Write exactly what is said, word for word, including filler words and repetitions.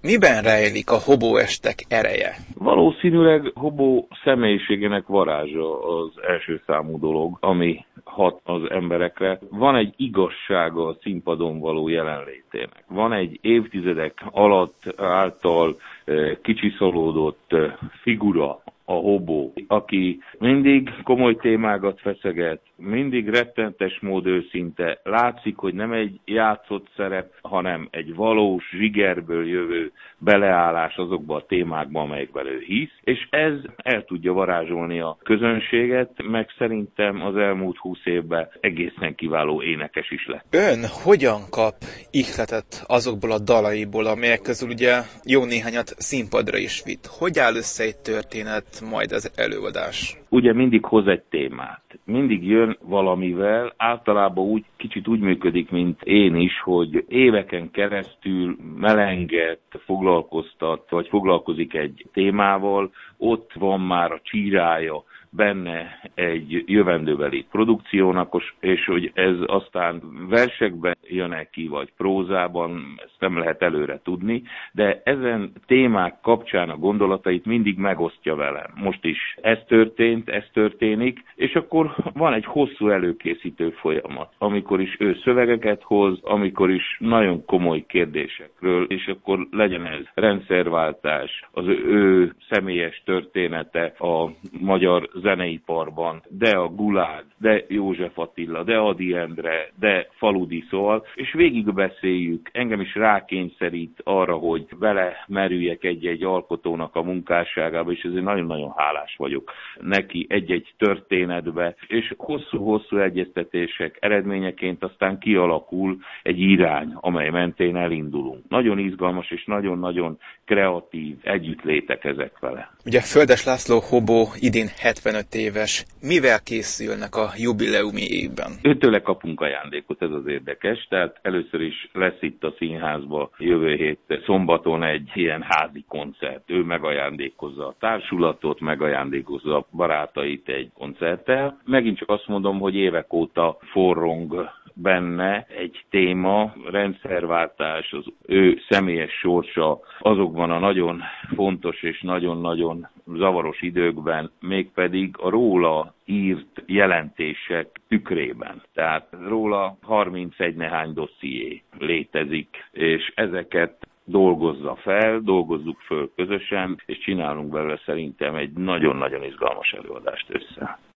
Miben rejlik a hobóestek ereje? Valószínűleg Hobó személyiségének varázsa az első számú dolog, ami hat az emberekre. Van egy igazsága a színpadon való jelenlétének. Van egy évtizedek alatt által kicsiszolódott figura, a Hobó, aki mindig komoly témákat feszeget, mindig rettentes mód őszinte, látszik, hogy nem egy játszott szerep, hanem egy valós zsigerből jövő beleállás azokba a témákba, amelyekben ő hisz, és ez el tudja varázsolni a közönséget, meg szerintem az elmúlt húsz évben egészen kiváló énekes is lett. Ön hogyan kap ihletet azokból a dalaiból, amelyek közül ugye jó néhányat színpadra is vitt? Hogy áll össze egy történet, majd az előadás? Ugye mindig hoz egy témát. Mindig jön valamivel, általában úgy, kicsit úgy működik, mint én is, hogy éveken keresztül melenget, foglalkoztat, vagy foglalkozik egy témával, ott van már a csírája benne egy jövendőbeli produkciónak, és hogy ez aztán versekben jön ki, vagy prózában, ezt nem lehet előre tudni, de ezen témák kapcsán a gondolatait mindig megosztja velem. Most is ez történt, ez történik, és akkor van egy hosszú előkészítő folyamat, amikor is ő szövegeket hoz, amikor is nagyon komoly kérdésekről, és akkor legyen ez rendszerváltás, az ő személyes története a magyar zeneiparban, de a Gulág, de József Attila, de Ady Endre, de Faludi, szóval, és végigbeszéljük, engem is rákényszerít arra, hogy belemerüljek egy-egy alkotónak a munkásságába, és ezért nagyon-nagyon hálás vagyok neki egy-egy történetbe, és hosszú-hosszú egyeztetések eredményeként aztán kialakul egy irány, amely mentén elindulunk. Nagyon izgalmas és nagyon-nagyon kreatív együttlétek ezek vele. Ugye Földes László Hobó idén hetvenöt éves. Mivel készülnek a jubileumi évben? Őtőle kapunk ajándékot, ez az érdekes. Tehát először is lesz itt a színházba jövő hét szombaton egy ilyen házi koncert. Ő megajándékozza a társulatot, megajándékozza a barátait egy koncerttel. Megint csak azt mondom, hogy évek óta forrong benne egy téma, rendszerváltás, az ő személyes sorsa azokban a nagyon fontos és nagyon-nagyon zavaros időkben, mégpedig a róla írt jelentések tükrében. Tehát róla harmincegy nehány dosszié létezik, és ezeket dolgozza fel, dolgozzuk föl közösen, és csinálunk belőle szerintem egy nagyon-nagyon izgalmas előadást össze.